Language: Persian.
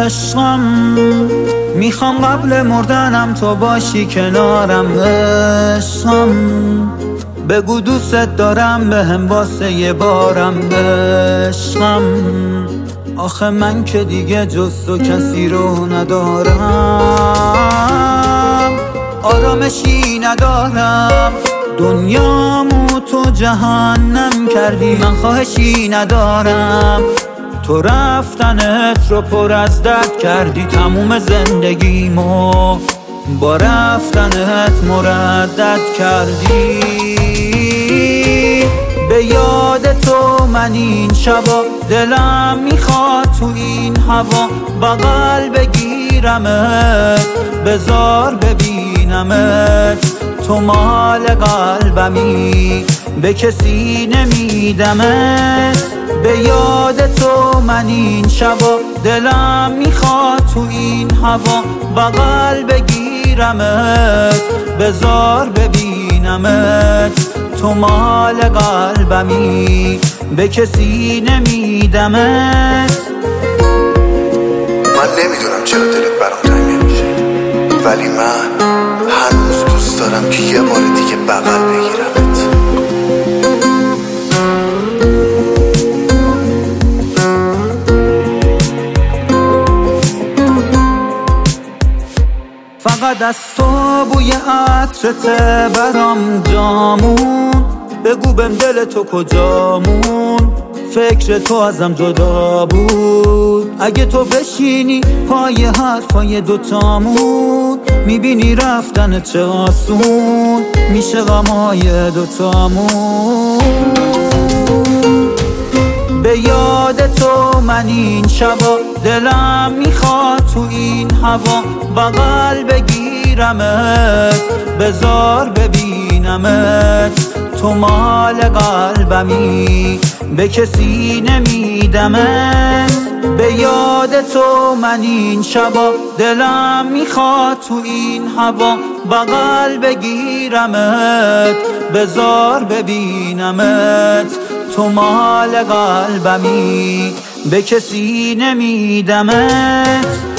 عشقم، میخوام قبل مردنم تو باشی کنارم عشقم. بگو دوست دارم بهم واسه یه بارم عشقم. آخه من که دیگه جز تو کسی رو ندارم، آرامشی ندارم، دنیامو تو جهنم کردی، من خواهشی ندارم. تو رفتنت رو پر از درد کردی، تموم زندگیمو با رفتنت مردد کردی. به یاد تو من این شبا دلم میخواد تو این هوا بغل بگیرمت، بذار ببینمت، تو مال قلبمی، به کسی نمیدمت. به یاد تو من این شبا دلم میخواد تو این هوا بغل بگیرمت، بذار ببینمت، تو مال قلبمی، به کسی نمیدمت. من نمیدونم چرا دلت برام تنگ نمیشه، ولی من هنوز دوست دارم که یه بار دیگه بغل بگیرمت. فقط از تو بوی عطرته برام جامون، بگو بهم دل تو کجامون، فکر تو ازم جدا بود. اگه تو بشینی پای حرفای دوتامون، میبینی رفتن چه آسون میشه غمای دوتامون. به یاد تو من این شبا دلم میخواد تو این هوا بغل بگیرمت، بذار ببینمت، تو مال قلبمی، به کسی نمیدمت. به یاد تو من این شبا دلم میخواد تو این هوا بغل بگیرمت، بذار ببینمت، تو مال قلبمی، به کسی نمیدمت.